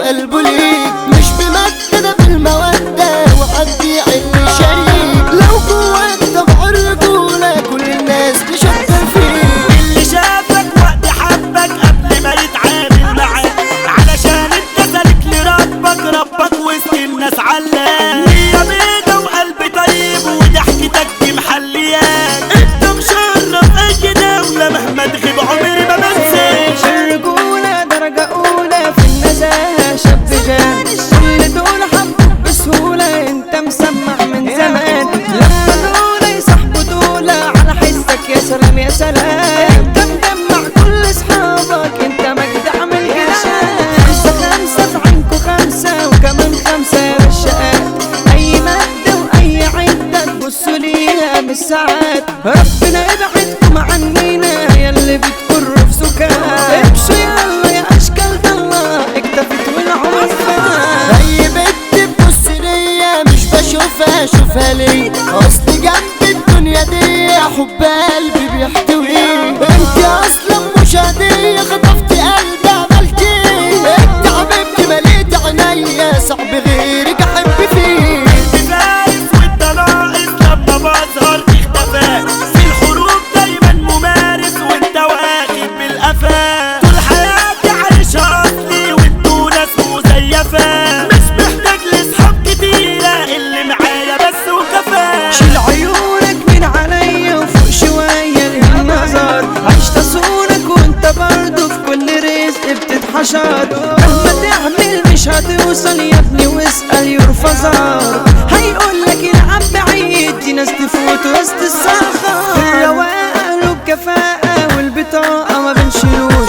قلبه ليك، مش بمادة ده بالمودة وحد يعل شريك. لو جواك طبع رجولة كل الناس تشكر فيك. اللي شافك وقت حبك قبل ما يتعامل معاك، علشان انت سالك لربك وسط الناس علام. نية بيضة وقلب طيب وضحكتك دي محلياك، انت مشرف اي دولة مهما تغيب عمري ما بنساك. الرجولة درجة أولى في النزاهة، شاب جان كل دول حبوك بسهولة، انت مسمع من زمان. لما دول يصاحبوا دول على حسك يا سلام يا سلام. انت مجمع كل اصحابك، انت مجدع من الجدعان. 5 في عينكوا 5 وكمان 5 يا رشقات. اي مادة واي عدة تبصوا ليها بالساعات. ربنا يبعدكم عنينا ياللي بتكروا في سكات. امشوا يلا يا اشكال الله اكتفت والعمر فات. اي بنت تبص ليا مش بشوفها اشوفها ليه، اصل جنب الدنيا دي حب قلبي بيحتويه. انت اصلا مش هدية خطفت قلبي عملت ايه؟ انت حبيبتي مليت عينيا صعب غيرك احب فيه. انت فايز وانت ناقص لما بظهر اختفاء، في الحروب دايما ممارس وانت واخد بالقفا. طول حياتي عايشة اصلي وانتوا ناس مزيفة، مش محتاج لاصحاب كتيرة اللي معايا بس وكفاية. شيل عيونك من عليا وفوق شوية للنظر. عشت صونك وانت برضه في كل رزق بتتحشر. مهما تعمل مش هتوصل يا ابني واسأل يرفزار. هيقولك العب بعيد دي ناس تفوت وسط الصخر. الرواقة له بكفاءة والبطاقة ما بنشيلوش.